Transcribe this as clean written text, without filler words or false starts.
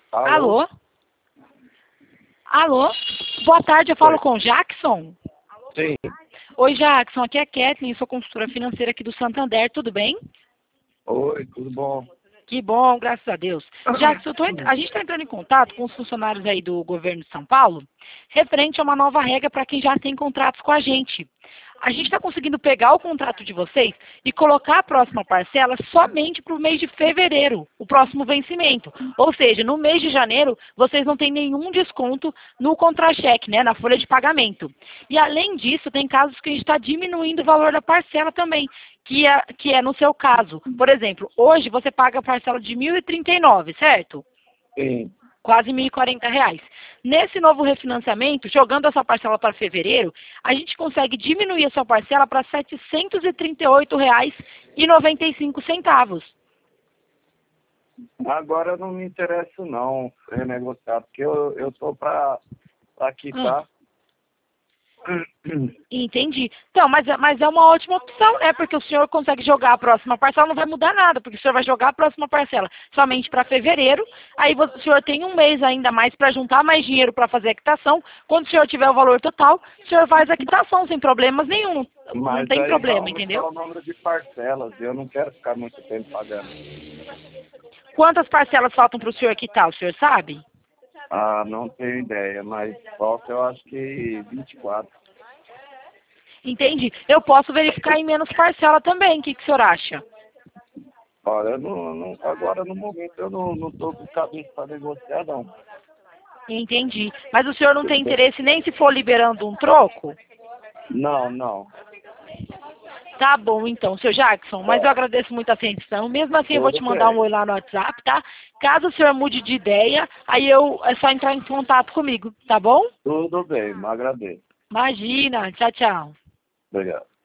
Alô? Alô? Alô? Boa tarde, eu falo Oi. com o Jackson. Sim. Oi, Jackson, aqui é a Kathleen, sou consultora financeira aqui do Santander, tudo bem? Oi, tudo bom? Que bom, graças a Deus. Jackson, a gente está entrando em contato com os funcionários aí do governo de São Paulo, referente a uma nova regra para quem já tem contratos com a gente. A gente está conseguindo pegar o contrato de vocês e colocar a próxima parcela somente para o mês de fevereiro, o próximo vencimento. Ou seja, no mês de janeiro, vocês não têm nenhum desconto no contra-cheque, né, na folha de pagamento. E além disso, tem casos que a gente está diminuindo o valor da parcela também, que é no seu caso. Por exemplo, hoje você paga a parcela de R$ 1.039, certo? Sim. Quase R$ 1.040. Nesse novo refinanciamento, jogando essa parcela para fevereiro, a gente consegue diminuir a sua parcela para R$ 738,95. Agora eu não me interesso não renegociar, porque eu tô para quitar. Entendi. Então, mas é uma ótima opção, né? Porque o senhor consegue jogar a próxima parcela, não vai mudar nada, porque o senhor vai jogar a próxima parcela somente para fevereiro, aí o senhor tem um mês ainda mais para juntar mais dinheiro para fazer a quitação. Quando o senhor tiver o valor total, o senhor faz a quitação sem problemas nenhum. Não Mas tem aí vai problema, aumentar entendeu? o número de parcelas e eu não quero ficar muito tempo pagando. Quantas parcelas faltam para o senhor quitar, o senhor sabe? Ah, não tenho ideia, mas falta eu acho que 24. Entendi. Eu posso verificar em menos parcela também. O que o senhor acha? Olha, agora no momento eu não tô com cabeça para negociar não. Entendi. Mas o senhor não tem interesse nem se for liberando um troco? Não. Tá bom, então, seu Jackson, mas eu agradeço muito a atenção. Mesmo assim, eu vou te Tudo mandar um bem. oi lá no WhatsApp, tá? Caso o senhor mude de ideia, aí é só entrar em contato comigo, tá bom? Tudo bem, me agradeço. Imagina. Tchau, tchau. Obrigado.